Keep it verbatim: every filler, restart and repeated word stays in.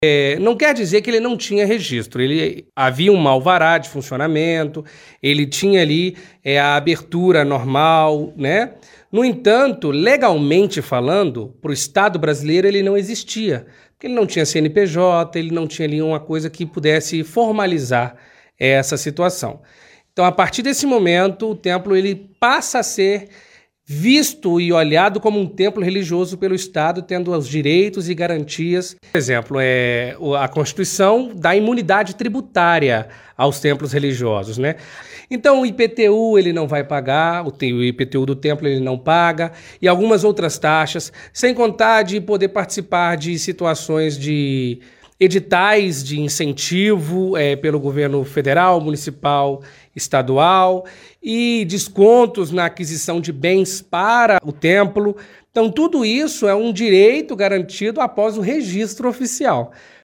É, não quer dizer que ele não tinha registro, ele havia um alvará de funcionamento, ele tinha ali é, a abertura normal, né? No entanto, legalmente falando, para o Estado brasileiro ele não existia, porque ele não tinha C N P J, ele não tinha ali uma coisa que pudesse formalizar essa situação. Então, a partir desse momento, o templo ele passa a ser visto e olhado como um templo religioso pelo Estado, tendo os direitos e garantias. Por exemplo, é, a Constituição dá imunidade tributária aos templos religiosos, né? Então o I P T U ele não vai pagar, o I P T U do templo ele não paga, e algumas outras taxas, sem contar de poder participar de situações de editais de incentivo é, pelo governo federal, municipal, estadual e descontos na aquisição de bens para o templo. Então tudo isso é um direito garantido após o registro oficial.